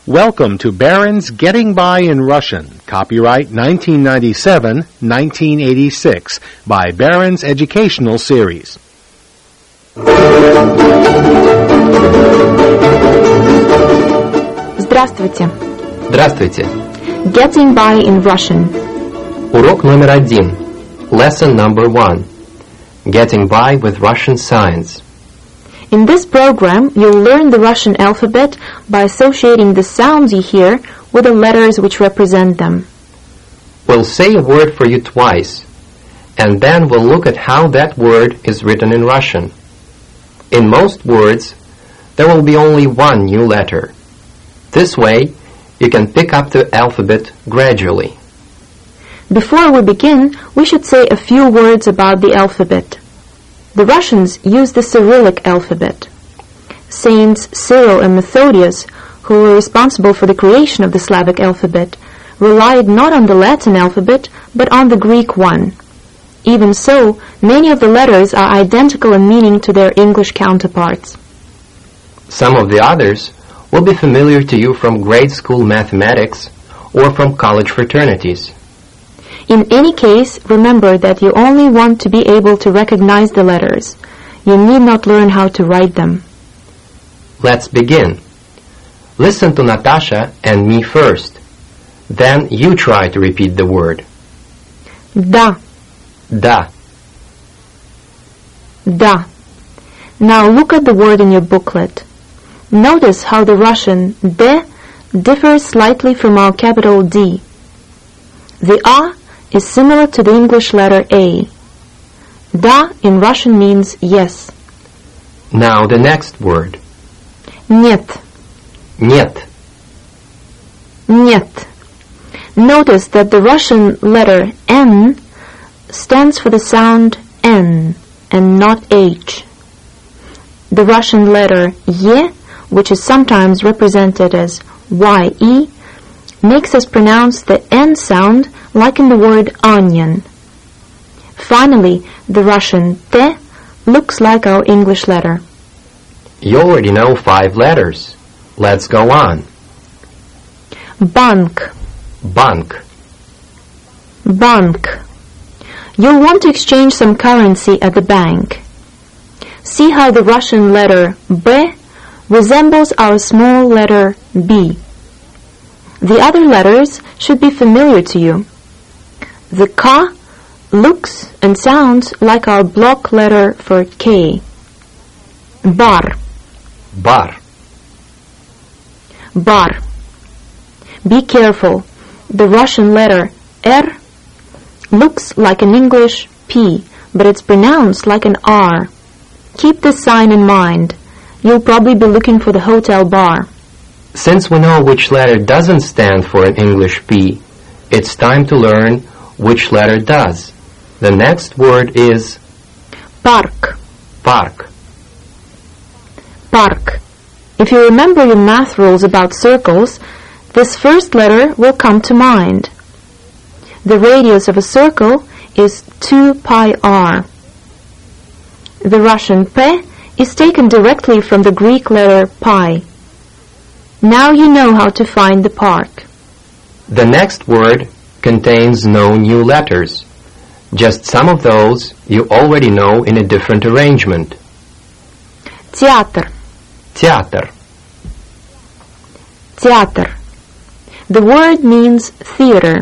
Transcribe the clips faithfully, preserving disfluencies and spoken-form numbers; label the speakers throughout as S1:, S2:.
S1: Welcome to Barron's Getting By in Russian, copyright nineteen ninety-seven to nineteen eighty-six, by Barron's Educational Series.
S2: Здравствуйте.
S3: Здравствуйте.
S2: Getting by in Russian.
S3: Урок номер один. Lesson number one. Getting by with Russian signs.
S2: In this program, you'll learn the Russian alphabet by associating the sounds you hear with the letters which represent them.
S3: We'll say a word for you twice, and then we'll look at how that word is written in Russian. In most words, there will be only one new letter. This way, you can pick up the alphabet gradually.
S2: Before we begin, we should say a few words about the alphabet. The Russians use the Cyrillic alphabet. Saints Cyril and Methodius, who were responsible for the creation of the Slavic alphabet, relied not on the Latin alphabet, but on the Greek one. Even so, many of the letters are identical in meaning to their English counterparts.
S3: Some of the others will be familiar to you from grade school mathematics or from college fraternities.
S2: In any case, remember that you only want to be able to recognize the letters. You need not learn how to write them.
S3: Let's begin. Listen to Natasha and me first. Then you try to repeat the word.
S2: Da,
S3: Da.
S2: da. Now look at the word in your booklet. Notice how the Russian de differs slightly from our capital D. The A is similar to the English letter A. Da in Russian means yes.
S3: Now the next word.
S2: Нет,
S3: Нет.
S2: нет. Notice that the Russian letter N stands for the sound N and not H. The Russian letter Y, which is sometimes represented as Y E, makes us pronounce the N sound like in the word onion. Finally, the Russian T looks like our English letter.
S3: You already know five letters. Let's go on.
S2: Bank,
S3: Bank.
S2: bank. You'll want to exchange some currency at the bank. See how the Russian letter B resembles our small letter B. The other letters should be familiar to you. The K looks and sounds like our block letter for K. Bar,
S3: Bar.
S2: bar. Be careful. The Russian letter R looks like an English P, but it's pronounced like an R. Keep this sign in mind. You'll probably be looking for the hotel bar.
S3: Since we know which letter doesn't stand for an English P, it's time to learn which letter does. The next word is
S2: Park,
S3: park.
S2: park. If you remember your math rules about circles, this first letter will come to mind. The radius of a circle is two pi r. The Russian P is taken directly from the Greek letter pi. Now you know how to find the park.
S3: The next word contains no new letters. Just some of those you already know in a different arrangement.
S2: Театр,
S3: Театр.
S2: театр. The word means theater.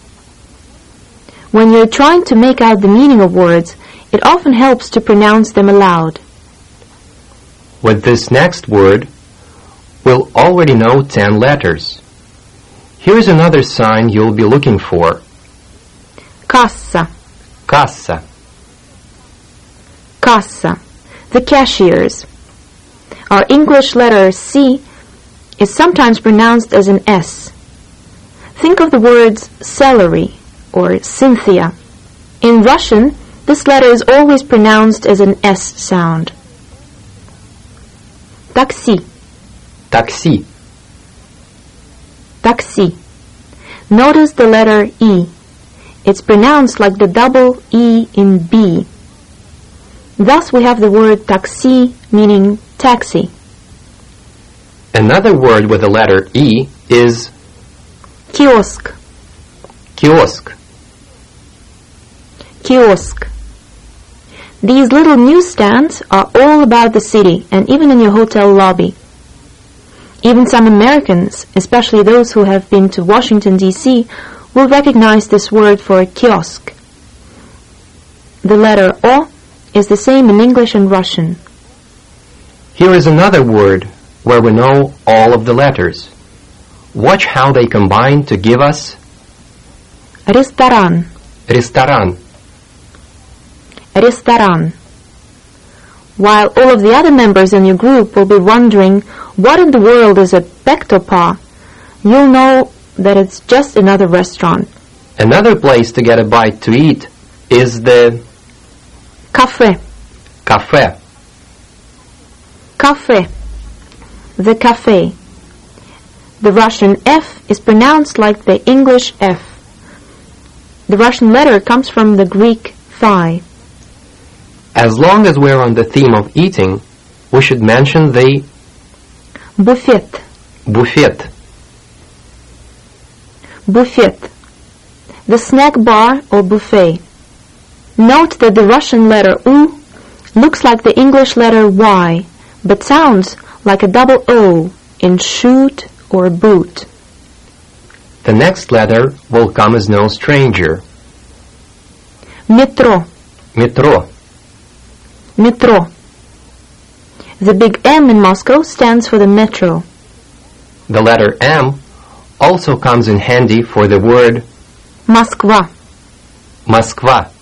S2: When you're trying to make out the meaning of words, it often helps to pronounce them aloud.
S3: With this next word, we'll already know ten letters. Here's another sign you'll be looking for.
S2: Kassa,
S3: Kassa.
S2: kassa. The cashiers. Our English letter C is sometimes pronounced as an S. Think of the words celery or Cynthia. In Russian, this letter is always pronounced as an S sound. Taxi,
S3: Такси.
S2: taxi. Notice the letter E. It's pronounced like the double E in B. Thus we have the word taxi meaning taxi.
S3: Another word with the letter E is
S2: kiosk,
S3: kiosk.
S2: kiosk. These little newsstands are all about the city and even in your hotel lobby. Even some Americans, especially those who have been to Washington, D C, will recognize this word for a kiosk. The letter O is the same in English and Russian.
S3: Here is another word where we know all of the letters. Watch how they combine to give us
S2: Ресторан,
S3: ресторан.
S2: ресторан. While all of the other members in your group will be wondering what in the world is a Bektoppa, you'll know that it's just another restaurant.
S3: Another place to get a bite to eat is the
S2: Cafe,
S3: cafe.
S2: cafe. The cafe. The Russian F is pronounced like the English F. The Russian letter comes from the Greek phi.
S3: As long as we're on the theme of eating, we should mention the
S2: Buffet,
S3: buffet.
S2: buffet. The snack bar or buffet. Note that the Russian letter U looks like the English letter Y, but sounds like a double O in shoot or boot.
S3: The next letter will come as no stranger.
S2: Metro,
S3: Metro.
S2: metro. The big M in Moscow stands for the metro.
S3: The letter M also comes in handy for the word
S2: Moskva,
S3: Moskva.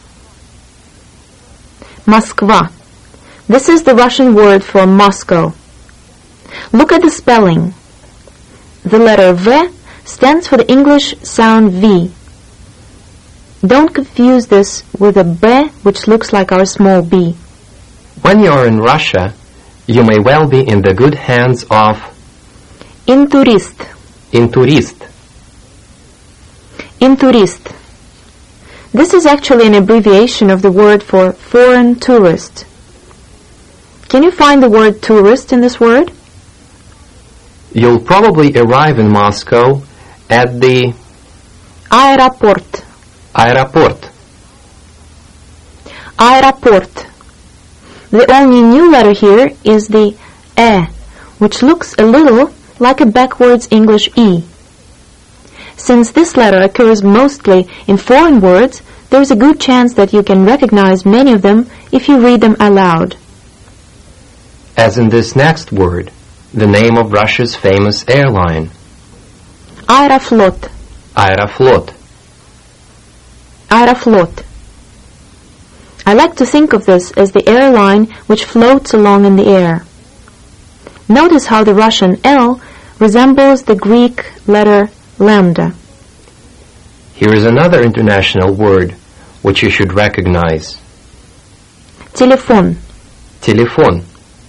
S2: Moskva. This is the Russian word for Moscow. Look at the spelling. The letter V stands for the English sound V. Don't confuse this with a B, which looks like our small b.
S3: When you're in Russia, you may well be in the good hands of
S2: Inturist,
S3: inturist.
S2: Inturist. This is actually an abbreviation of the word for foreign tourist. Can you find the word tourist in this word?
S3: You'll probably arrive in Moscow at the
S2: Аэропорт,
S3: aeroport.
S2: Aeroport. The only new letter here is the E, which looks a little like a backwards English E. Since this letter occurs mostly in foreign words, there is a good chance that you can recognize many of them if you read them aloud.
S3: As in this next word, the name of Russia's famous airline,
S2: Aeroflot,
S3: Aeroflot.
S2: Aeroflot. I like to think of this as the airline which floats along in the air. Notice how the Russian L resembles the Greek letter lambda.
S3: Here is another international word which you should recognize.
S2: Телефон,
S3: Телефон.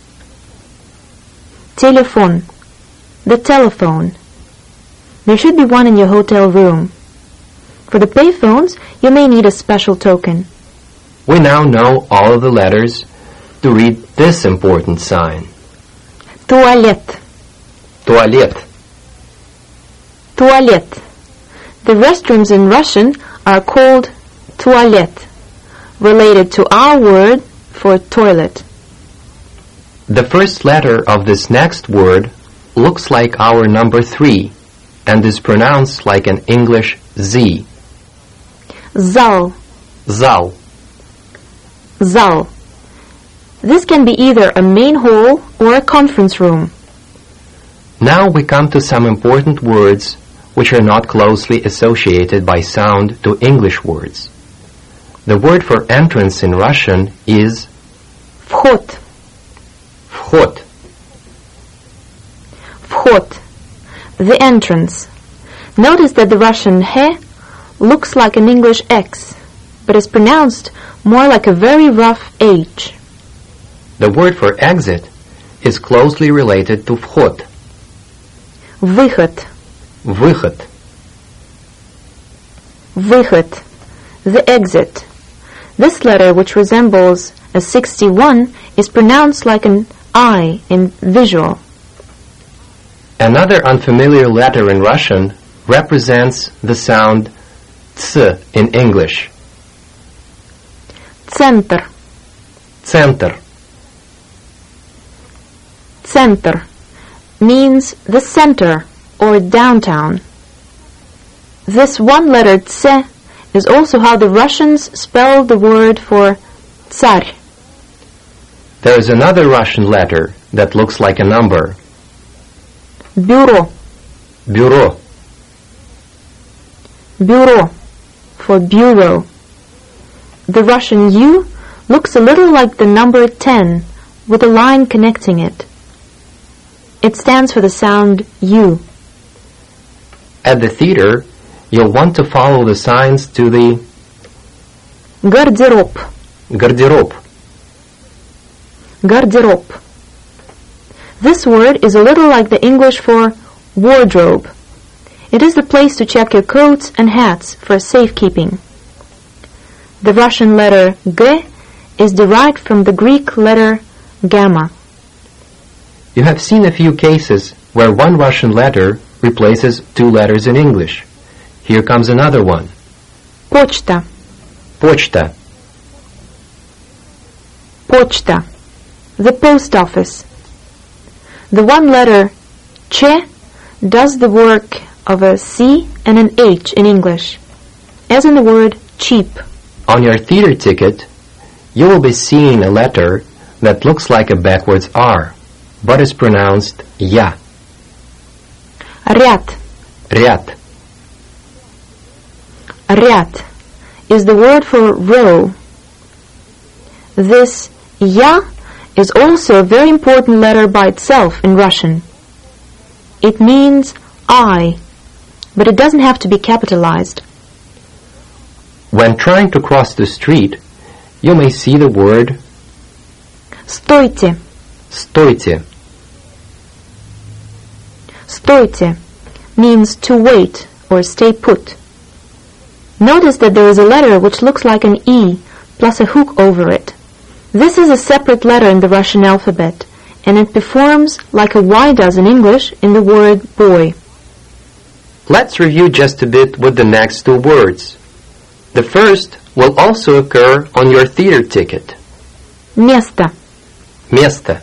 S2: telephone. The telephone. There should be one in your hotel room. For the payphones, you may need a special token.
S3: We now know all of the letters to read this important sign.
S2: Туалет,
S3: Туалет.
S2: туалет. The restrooms in Russian are called tualet, related to our word for toilet.
S3: The first letter of this next word looks like our number three and is pronounced like an English Z.
S2: Zal,
S3: Zal.
S2: zal. This can be either a main hall or a conference room.
S3: Now we come to some important words which are not closely associated by sound to English words. The word for entrance in Russian is
S2: Вход,
S3: вход.
S2: вход. The entrance. Notice that the Russian he looks like an English X, but is pronounced more like a very rough H.
S3: The word for exit is closely related to вход.
S2: Выход,
S3: Выход.
S2: выход. The exit. This letter, which resembles a sixty-one, is pronounced like an I in visual.
S3: Another unfamiliar letter in Russian represents the sound ts in English.
S2: Центр.
S3: Center.
S2: Center means the center or downtown. This one letter ts is also how the Russians spell the word for tsar.
S3: There is another Russian letter that looks like a number.
S2: Bureau.
S3: Bureau.
S2: Bureau for bureau. The Russian U looks a little like the number ten with a line connecting it. It stands for the sound U.
S3: At the theater, you'll want to follow the signs to the
S2: Гардероб.
S3: Garderob.
S2: Гардероб. This word is a little like the English for wardrobe. It is the place to check your coats and hats for safekeeping. The Russian letter G is derived from the Greek letter gamma.
S3: You have seen a few cases where one Russian letter replaces two letters in English. Here comes another one.
S2: Почта.
S3: Почта.
S2: Почта. The post office. The one letter Ch does the work of a C and an H in English, as in the word cheap.
S3: On your theater ticket, you will be seeing a letter that looks like a backwards R, but is pronounced Ya.
S2: Ряд.
S3: Ряд.
S2: Ряд is the word for row. This Ya is also a very important letter by itself in Russian. It means I, but it doesn't have to be capitalized.
S3: When trying to cross the street, you may see the word
S2: Стойте.
S3: Стойте.
S2: Стойте means to wait or stay put. Notice that there is a letter which looks like an E plus a hook over it. This is a separate letter in the Russian alphabet, and it performs like a Y does in English in the word boy.
S3: Let's review just a bit with the next two words. The first will also occur on your theater ticket.
S2: Место.
S3: Место.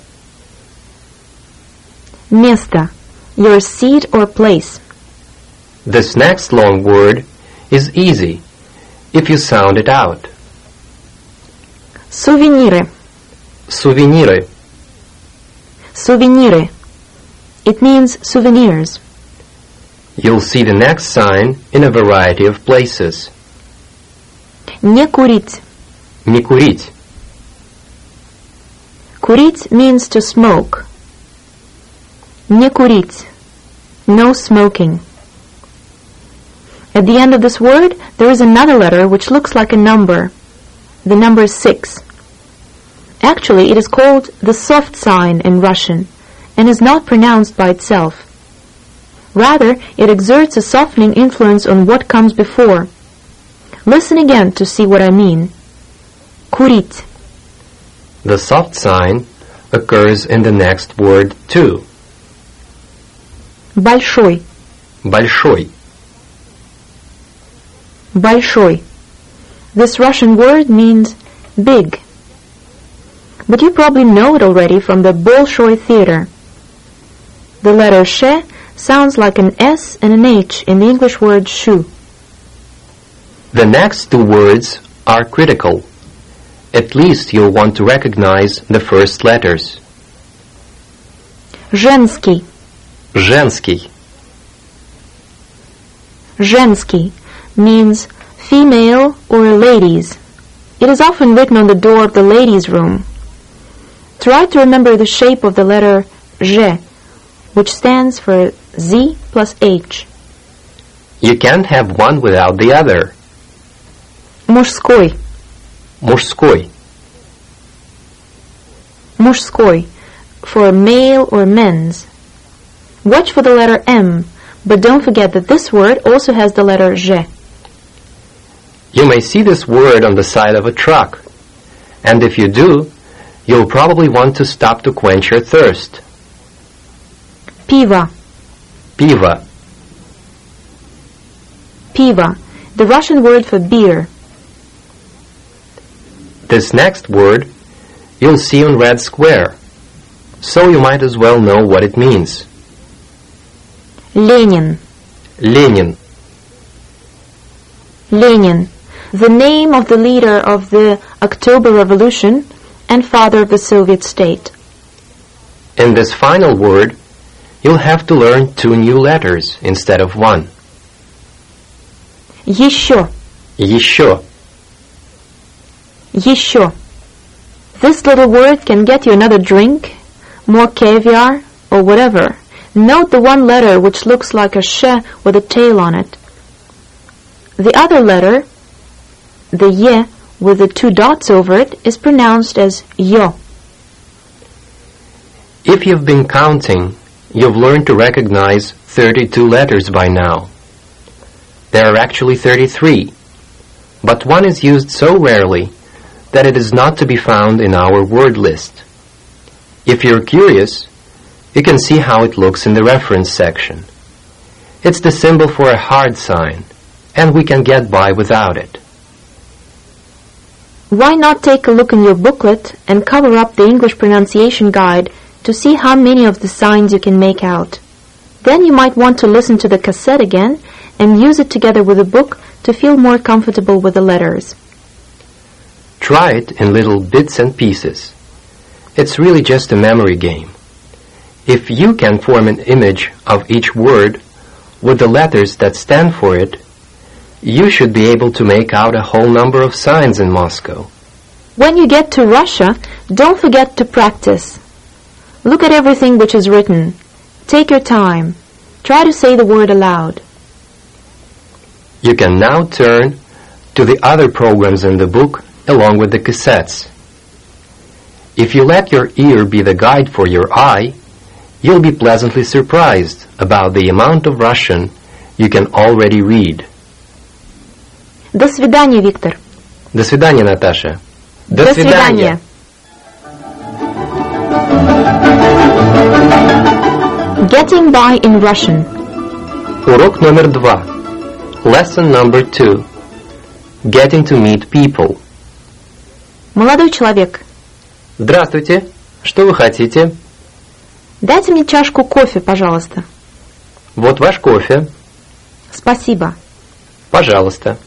S2: Место. Your seat or place.
S3: This next long word is easy if you sound it out.
S2: Сувениры.
S3: Сувениры.
S2: Сувениры. It means souvenirs.
S3: You'll see the next sign in a variety of places.
S2: Не курить.
S3: Не курить.
S2: Курить means to smoke. Не курить. No smoking. At the end of this word, there is another letter which looks like a number. The number six. Actually, it is called the soft sign in Russian and is not pronounced by itself. Rather, it exerts a softening influence on what comes before. Listen again to see what I mean. Курить.
S3: The soft sign occurs in the next word too.
S2: Большой.
S3: Большой.
S2: Большой. This Russian word means big. But you probably know it already from the Bolshoi Theater. The letter sh sounds like an S and an H in the English word shoe.
S3: The next two words are critical. At least you'll want to recognize the first letters.
S2: Женский.
S3: Женский.
S2: Женский means female or ladies. It is often written on the door of the ladies' room. Try to remember the shape of the letter Z, which stands for Z plus H.
S3: You can't have one without the other.
S2: Мужской.
S3: Мужской.
S2: Мужской, for male or men's. Watch for the letter M, but don't forget that this word also has the letter Z.
S3: You may see this word on the side of a truck, and if you do, you'll probably want to stop to quench your thirst.
S2: Пиво.
S3: Piva.
S2: Piva, the Russian word for beer.
S3: This next word you'll see on red square, so you might as well know what it means.
S2: Lenin.
S3: Lenin.
S2: Lenin, the name of the leader of the October Revolution and father of the Soviet state.
S3: In this final word, you'll have to learn two new letters instead of one.
S2: Еще.
S3: Еще.
S2: Еще. This little word can get you another drink, more caviar, or whatever. Note the one letter which looks like a sh with a tail on it. The other letter, the ye with the two dots over it, is pronounced as yo.
S3: If you've been counting, you've learned to recognize thirty-two letters by now. There are actually thirty-three, but one is used so rarely that it is not to be found in our word list. If you're curious, you can see how it looks in the reference section. It's the symbol for a hard sign, and we can get by without it.
S2: Why not take a look in your booklet and cover up the English pronunciation guide to see how many of the signs you can make out. Then you might want to listen to the cassette again and use it together with the book to feel more comfortable with the letters.
S3: Try it in little bits and pieces. It's really just a memory game. If you can form an image of each word with the letters that stand for it, you should be able to make out a whole number of signs in Moscow.
S2: When you get to Russia, don't forget to practice. Look at everything which is written. Take your time. Try to say the word aloud.
S3: You can now turn to the other programs in the book along with the cassettes. If you let your ear be the guide for your eye, you'll be pleasantly surprised about the amount of Russian you can already read.
S2: До свидания, Виктор.
S3: До свидания, Наташа.
S2: До свидания. Getting by in Russian.
S3: Урок номер два. Lesson number two. Getting to meet people.
S2: Молодой человек,
S3: Здравствуйте. Что вы хотите?
S2: дайте мне чашку кофе, пожалуйста.
S3: Вот ваш кофе.
S2: Спасибо.
S3: Пожалуйста.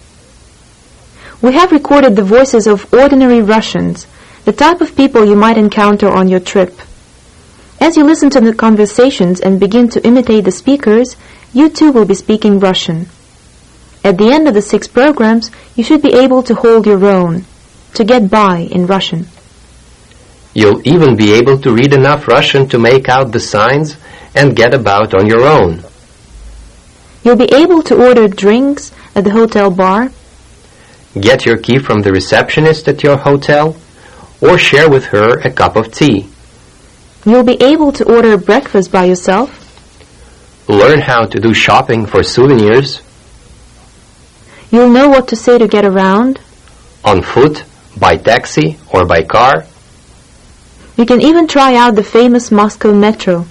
S2: We have recorded the voices of ordinary Russians, the type of people you might encounter on your trip. As you listen to the conversations and begin to imitate the speakers, you too will be speaking Russian. At the end of the six programs, you should be able to hold your own, to get by in Russian.
S3: You'll even be able to read enough Russian to make out the signs and get about on your own.
S2: You'll be able to order drinks at the hotel bar,
S3: Get your key from the receptionist at your hotel, or share with her a cup of tea.
S2: you'll be able to order breakfast by yourself,
S3: Learn how to do shopping for souvenirs
S2: you'll know what to say to get around,
S3: on foot, by taxi, or by car.
S2: you can even try out the famous Moscow metro.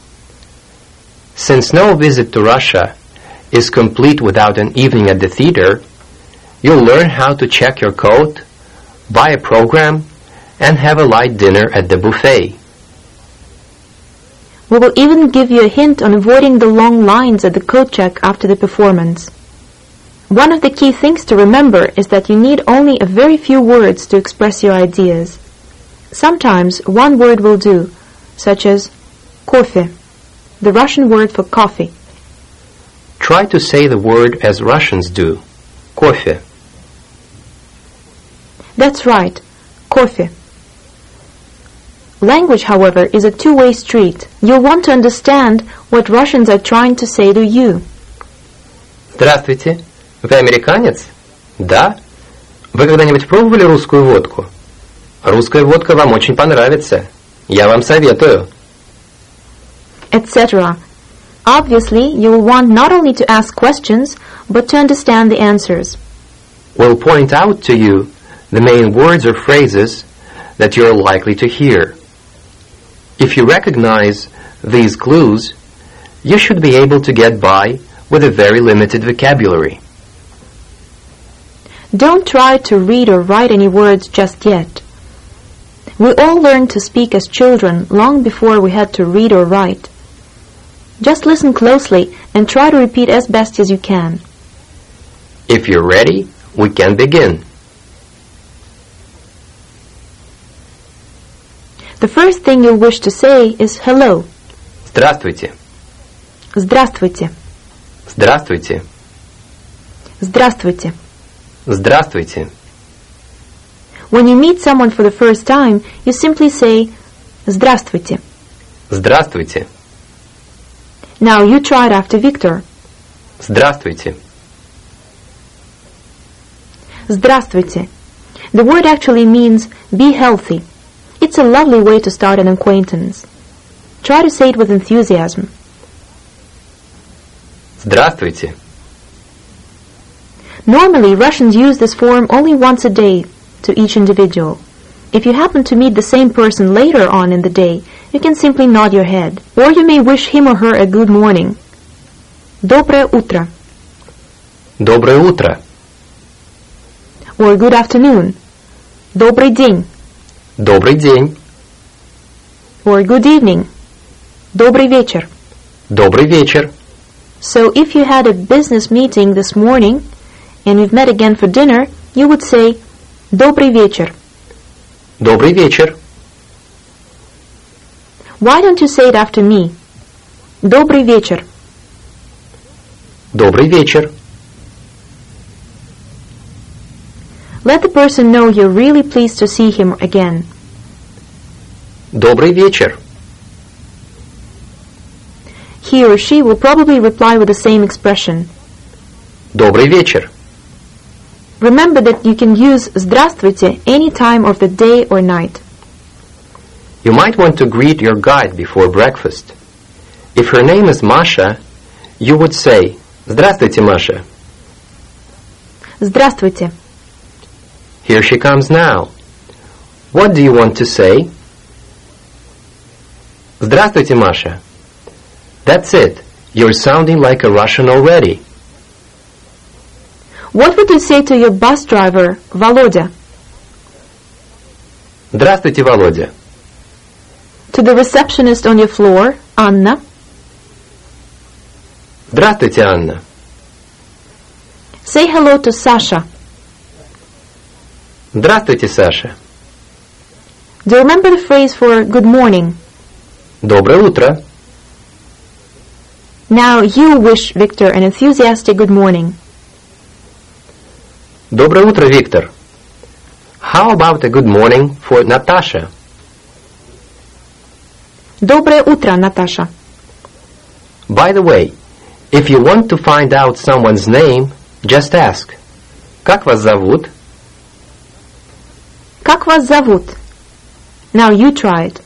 S3: Since no visit to Russia is complete without an evening at the theater, you'll learn how to check your coat, buy a program, and have a light dinner at the buffet.
S2: We will even give you a hint on avoiding the long lines at the coat check after the performance. One of the key things to remember is that you need only a very few words to express your ideas. Sometimes one word will do, such as кофе, the Russian word for coffee.
S3: Try to say the word as Russians do, кофе.
S2: That's right, кофе. Language, however, is a two-way street. You'll want to understand what Russians are trying to say to you.
S3: Здравствуйте. Вы американец? Да. Вы когда-нибудь пробовали русскую водку? Русская водка вам очень понравится. Я вам советую.
S2: et cetera. Obviously, you will want not only to ask questions, but to understand the answers.
S3: We'll point out to you the main words or phrases that you're likely to hear. If you recognize these clues, you should be able to get by with a very limited vocabulary.
S2: Don't try to read or write any words just yet. We all learned to speak as children long before we had to read or write. Just listen closely and try to repeat as best as you can.
S3: If you're ready, we can begin.
S2: The first thing you'll wish to say is hello.
S3: Здравствуйте.
S2: Здравствуйте.
S3: Здравствуйте.
S2: Здравствуйте.
S3: Здравствуйте.
S2: When you meet someone for the first time, you simply say Здравствуйте.
S3: Здравствуйте.
S2: Now you try it after Victor.
S3: Здравствуйте.
S2: Здравствуйте. The word actually means be healthy. It's a lovely way to start an acquaintance. Try to say it with enthusiasm.
S3: Здравствуйте.
S2: Normally, Russians use this form only once a day to each individual. If you happen to meet the same person later on in the day, you can simply nod your head, or you may wish him or her a good morning. Доброе утро.
S3: Доброе утро.
S2: Or good afternoon. Добрый день.
S3: Добрый день.
S2: Or good evening. Добрый вечер.
S3: Добрый вечер.
S2: So if you had a business meeting this morning and you've met again for dinner, you would say Добрый вечер.
S3: Добрый вечер.
S2: Why don't you say it after me? Добрый вечер.
S3: Добрый вечер.
S2: Let the person know you're really pleased to see him again.
S3: Добрый вечер.
S2: He or she will probably reply with the same expression.
S3: Добрый вечер.
S2: Remember that you can use Здравствуйте any time of the day or night.
S3: You might want to greet your guide before breakfast. If her name is Masha, you would say, Здравствуйте, Masha.
S2: Здравствуйте.
S3: Here she comes now. What do you want to say? Здравствуйте, Masha. That's it. You're sounding like a Russian already.
S2: What would you say to your bus driver, Volodya?
S3: Здравствуйте, Володя.
S2: To the receptionist on your floor, Anna?
S3: Здравствуйте, Анна.
S2: Say hello to Sasha.
S3: Здравствуйте, Саша.
S2: Do you remember the phrase for good morning?
S3: Доброе утро.
S2: Now you wish Victor an enthusiastic good morning.
S3: Доброе утро, Виктор. How about a good morning for Natasha?
S2: Доброе утро, Natasha.
S3: By the way, if you want to find out someone's name, just ask. Как вас зовут?
S2: Как вас зовут? Now you try it.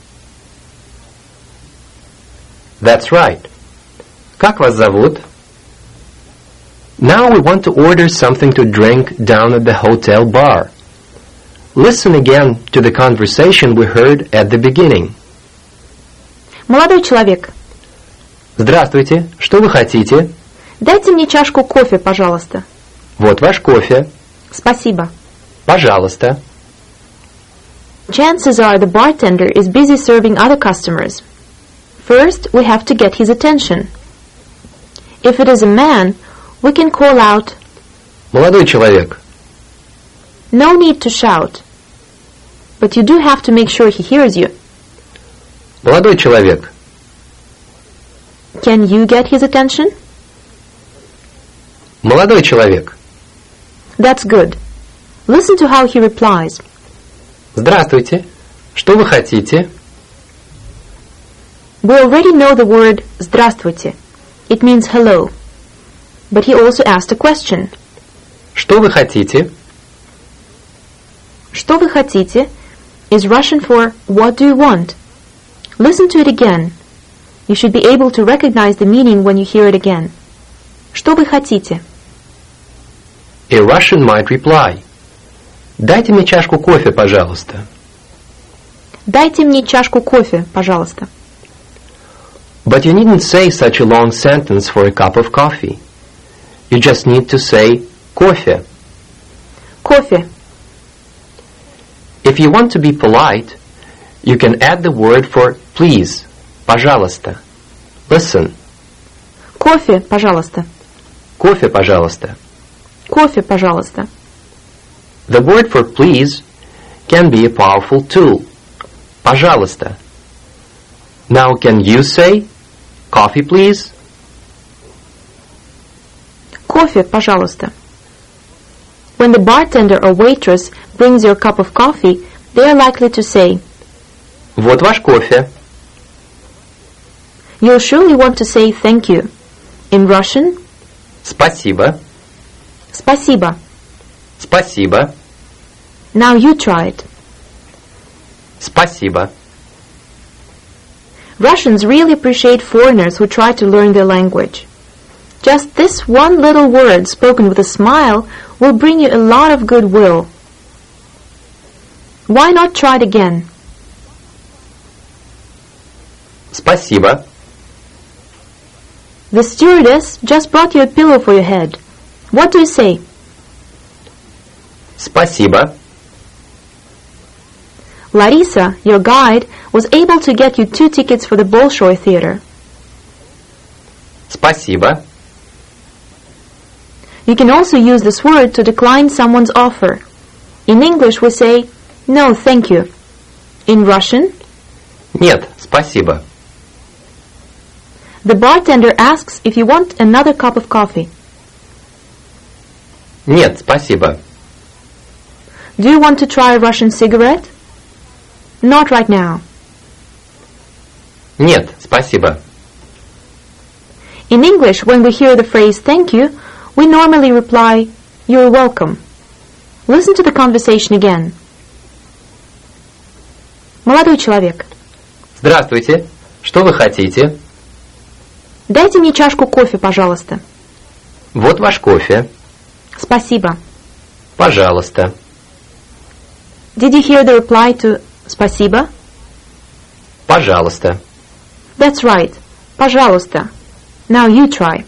S3: That's right. Как вас зовут? Now we want to order something to drink down at the hotel bar. Listen again to the conversation we heard at the beginning.
S2: Молодой человек,
S3: Здравствуйте, что вы хотите?
S2: дайте мне чашку кофе, пожалуйста.
S3: Вот ваш кофе.
S2: Спасибо.
S3: Пожалуйста.
S2: Chances are the bartender is busy serving other customers. First, we have to get his attention. If it is a man, we can call out,
S3: Молодой человек,
S2: no need to shout. But you do have to make sure he hears you.
S3: молодой человек,
S2: Can you get his attention?
S3: молодой человек.
S2: That's good. Listen to how he replies.
S3: Здравствуйте, что вы хотите?
S2: We already know the word «здравствуйте». It means hello. But he also asked a question.
S3: Что вы хотите?
S2: Что вы хотите is Russian for what do you want? Listen to it again. You should be able to recognize the meaning when you hear it again. Что вы хотите?
S3: A Russian might reply, Дайте мне чашку кофе, пожалуйста.
S2: Дайте мне чашку кофе, пожалуйста.
S3: But you needn't say such a long sentence for a cup of coffee. You just need to say кофе.
S2: Кофе.
S3: If you want to be polite, you can add the word for please, пожалуйста. Listen.
S2: Кофе, пожалуйста.
S3: Кофе, пожалуйста.
S2: Кофе, пожалуйста.
S3: The word for please can be a powerful tool. Пожалуйста. Now can you say coffee, please?
S2: Кофе, пожалуйста. When the bartender or waitress brings your cup of coffee, they are likely to say,
S3: Вот ваш кофе.
S2: You'll surely want to say thank you. In Russian,
S3: Спасибо.
S2: спасибо.
S3: Спасибо.
S2: Now you try it.
S3: Спасибо.
S2: Russians really appreciate foreigners who try to learn their language. Just this one little word spoken with a smile will bring you a lot of goodwill. Why not try it again?
S3: Спасибо.
S2: The stewardess just brought you a pillow for your head. What do you say?
S3: Спасибо.
S2: Larisa, your guide, was able to get you two tickets for the Bolshoi Theater.
S3: Спасибо.
S2: You can also use this word to decline someone's offer. In English we say, no, thank you. In Russian,
S3: Нет, спасибо.
S2: the bartender asks if you want another cup of coffee.
S3: Нет, спасибо.
S2: Do you want to try a Russian cigarette? Not right now.
S3: Нет, спасибо.
S2: In English, when we hear the phrase thank you, we normally reply, you're welcome. Listen to the conversation again. Молодой человек,
S3: Здравствуйте. Что вы хотите?
S2: дайте мне чашку кофе, пожалуйста.
S3: Вот ваш кофе.
S2: Спасибо.
S3: Пожалуйста.
S2: Did you hear the reply to спасибо?
S3: Пожалуйста.
S2: That's right. Пожалуйста. Now you try.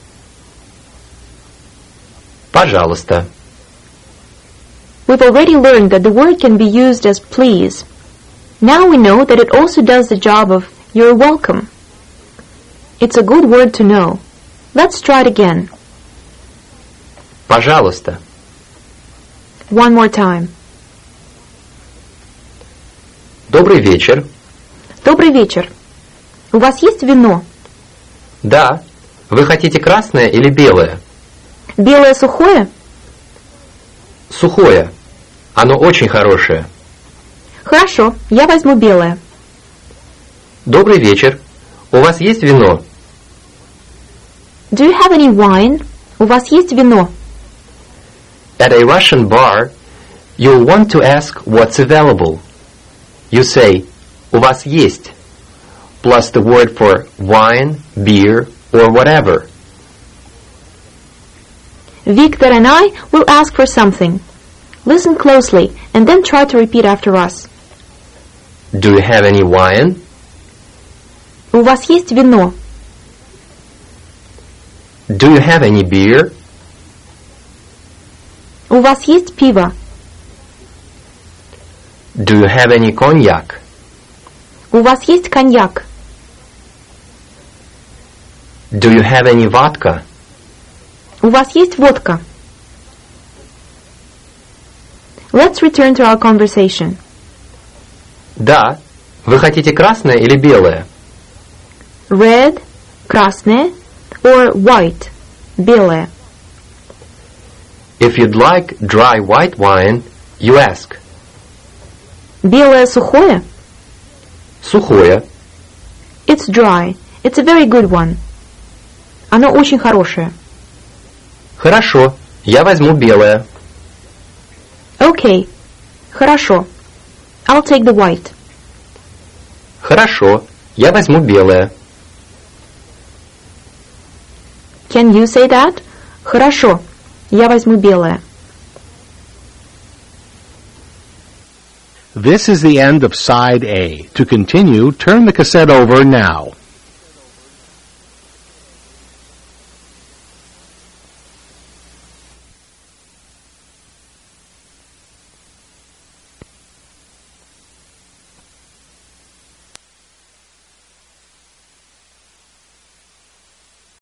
S3: Пожалуйста.
S2: We've already learned that the word can be used as please. Now we know that it also does the job of you're welcome. It's a good word to know. Let's try it again.
S3: Пожалуйста.
S2: One more time.
S3: Добрый вечер.
S2: Добрый вечер. У вас есть вино?
S3: Да. Вы хотите красное или белое?
S2: Белое сухое?
S3: Сухое. Оно очень хорошее.
S2: Хорошо, я возьму белое.
S3: Добрый вечер. У вас есть вино?
S2: Do you have any wine? У вас есть вино?
S3: At a Russian bar, you'll want to ask what's available. You say, у вас есть, plus the word for wine, beer, or whatever.
S2: Victor and I will ask for something. Listen closely and then try to repeat after us.
S3: Do you have any wine?
S2: У вас есть вино?
S3: Do you have any beer?
S2: У вас есть пиво?
S3: Do you have any cognac?
S2: У вас есть коньяк?
S3: Do you have any vodka?
S2: У вас есть водка? Let's return to our conversation.
S3: Да. Вы хотите красное или белое?
S2: Red, красное, or white, белое.
S3: If you'd like dry white wine, you ask.
S2: Белое сухое?
S3: Сухое.
S2: It's dry. It's a very good one. Оно очень хорошее.
S3: Хорошо. Я возьму белое.
S2: Okay. Хорошо. I'll take the white.
S3: Хорошо. Я возьму белое.
S2: Can you say that? Хорошо. Я возьму белое.
S1: This is the end of side A. To continue, turn the cassette over now.